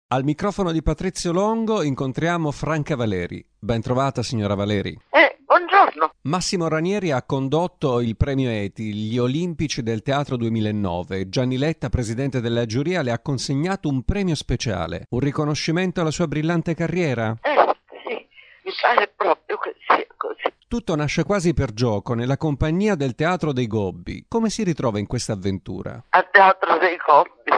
Al microfono di Patrizio Longo incontriamo Franca Valeri. Ben trovata, signora Valeri. Buongiorno. Massimo Ranieri ha condotto il premio ETI, gli Olimpici del Teatro 2009. Gianni Letta, presidente della giuria, le ha consegnato un premio speciale, un riconoscimento alla sua brillante carriera. Sì, mi pare proprio che sia così. Tutto nasce quasi per gioco nella compagnia del Teatro dei Gobbi. Come si ritrova in questa avventura? Al Teatro dei Gobbi,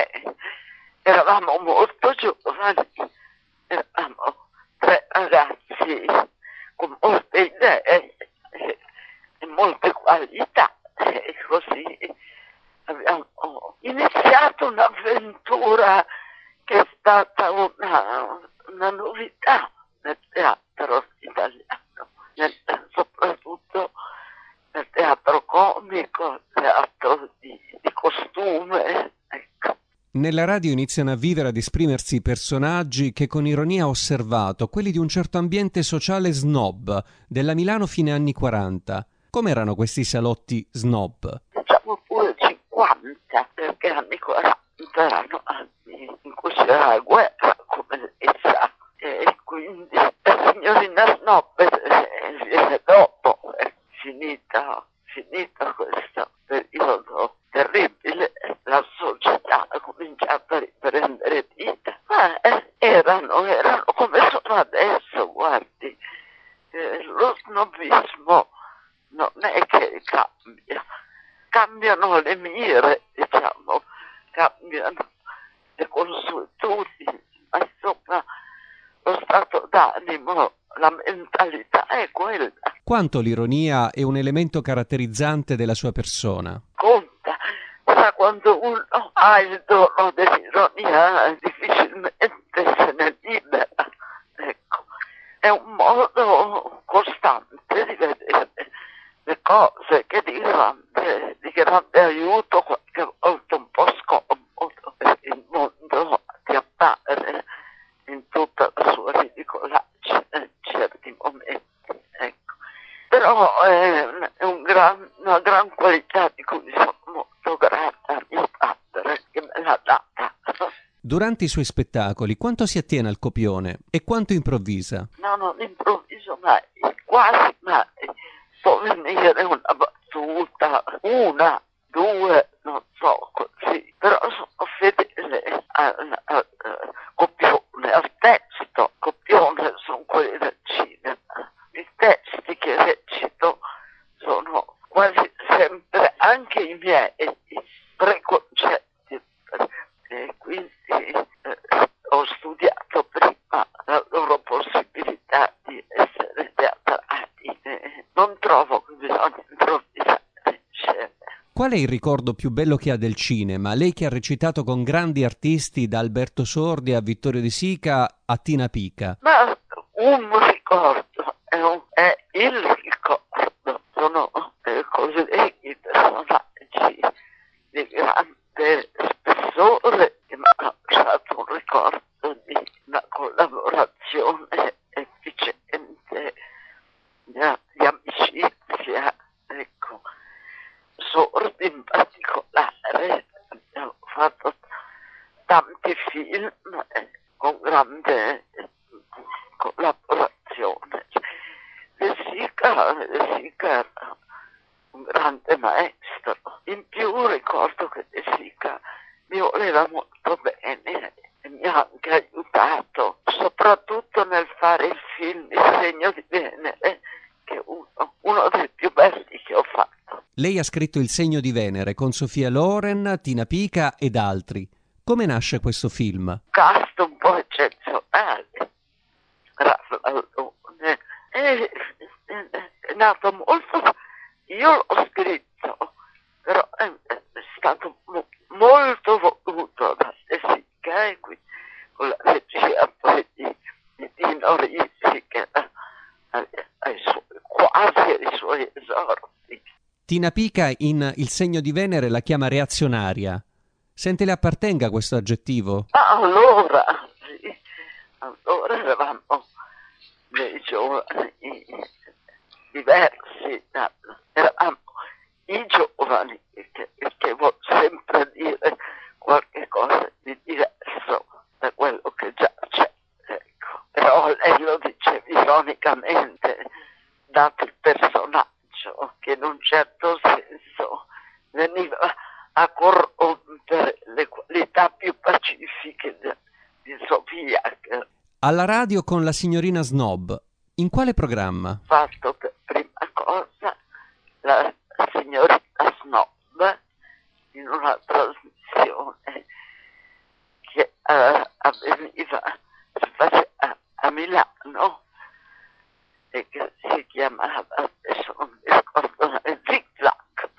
eravamo molto giovani, eravamo tre ragazzi con molte idee e molte qualità, e così abbiamo iniziato un'avventura che è stata una novità nel teatro italiano, soprattutto nel teatro comico, teatro di costume, ecco. Nella radio iniziano a vivere, ad esprimersi personaggi che con ironia ho osservato, quelli di un certo ambiente sociale snob, della Milano fine anni 40. Com'erano questi salotti snob? Diciamo pure 50, perché anni 40 erano anni in cui c'era la guerra, come lei sa, e quindi la signorina Snob viene dopo, è finita questo periodo terribile, la società ha cominciato a riprendere vita, ma erano come sono adesso, guardi, lo snobismo non è che cambiano le mire, diciamo, cambiano le consuetudini, ma insomma lo stato d'animo, la mentalità è quella. Quanto l'ironia è un elemento caratterizzante della sua persona? Conta, sa, quando uno ha il dono dell'ironia difficilmente se ne libera, ecco, è un modo costante di vedere le cose che di grande aiuto, qualche volta un po' scomodo, perché il mondo ti appare in tutta la sua ridicolaggine in certi momenti, ecco. Però è una gran qualità di cui sono molto grata a mio padre che me l'ha data. Durante i suoi spettacoli, quanto si attiene al copione e quanto improvvisa? No, non improvviso mai, quasi mai. Può venire una battuta, una, due, non so, così, però sono fedele al copione, al testo. Copione sono quelli del cinema. I testi che recito sono quasi sempre anche i miei preconcetti, e quindi ho studiato prima la loro possibilità di essere teatrali. Non trovo che bisogna improvvisare insieme. Qual è il ricordo più bello che ha del cinema? Lei che ha recitato con grandi artisti, da Alberto Sordi a Vittorio De Sica a Tina Pica. Ma un ricordo è il ricordo, sono colleghi, personaggi di grande spessore che mi hanno lasciato un ricordo di una collaborazione efficiente, di amicizia, ecco. Sordi in particolare, abbiamo fatto tanti film con grande collaborazione. De Sica era un grande maestro. In più ricordo che De Sica mi voleva molto bene e mi ha anche aiutato, soprattutto nel fare il film Il segno di Venere, che è uno dei più belli che ho fatto. Lei ha scritto Il segno di Venere con Sofia Loren, Tina Pica ed altri. Come nasce questo film? Cast un po' eccezionale, Raffaellone, è nato molto, io l'ho scritto, però è stato molto voluto da De Sica, e qui con la regia poi di Dino Risi, che era quasi ai suoi esordi. Tina Pica in Il segno di Venere la chiama reazionaria. Sente le appartenga questo aggettivo? Allora eravamo dei giovani diversi, eravamo i giovani, che vuol sempre dire qualche cosa di diverso da quello ironicamente, dato il personaggio che in un certo senso veniva a corrompere le qualità più pacifiche di Sofia. Alla radio con la signorina Snob, in quale programma? Fatto per prima cosa la signorina Snob in una trasmissione che avveniva a Milano e che si chiamava, adesso non mi ricordo, Zig Zag,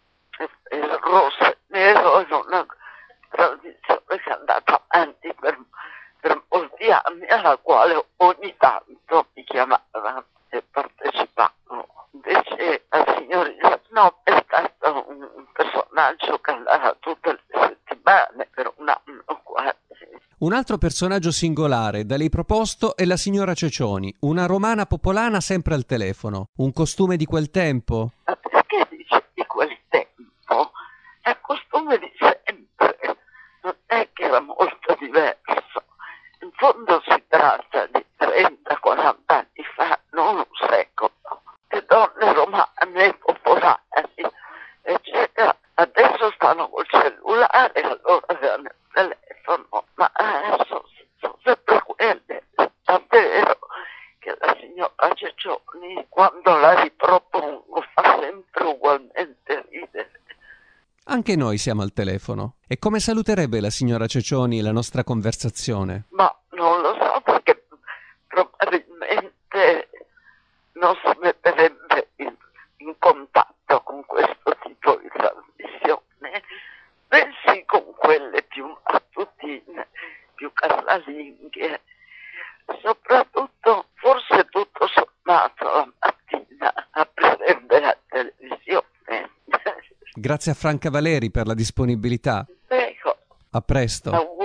rosso e nero, in una trasmissione che è andata avanti per molti anni, alla quale ogni tanto mi chiamavano e partecipavano. Invece la signorina Snob è stato un personaggio che andava tutte le settimane per un anno quasi. Un altro personaggio singolare da lei proposto è la signora Cecioni, una romana popolana sempre al telefono. Un costume di quel tempo? Ma perché dici di quel tempo? È il costume di sempre, non è che era molto diverso. In fondo si tratta di 30-40 anni fa, non un secolo. Le donne romane popolari, eccetera, adesso stanno col cellulare, allora avevano il telefono, ma sono sempre quelle. Tant'è vero che la signora Cecioni, quando la ripropongo, fa sempre ugualmente ridere. Anche noi siamo al telefono. E come saluterebbe la signora Cecioni la nostra conversazione? Ma non lo so, perché probabilmente non si metterebbe in contatto con questo tipo di trasmissione, bensì con quelle più mattutine, più casalinghe, soprattutto, forse tutto sommato la mattina aprirebbe la televisione. Grazie a Franca Valeri per la disponibilità. Prego. A presto.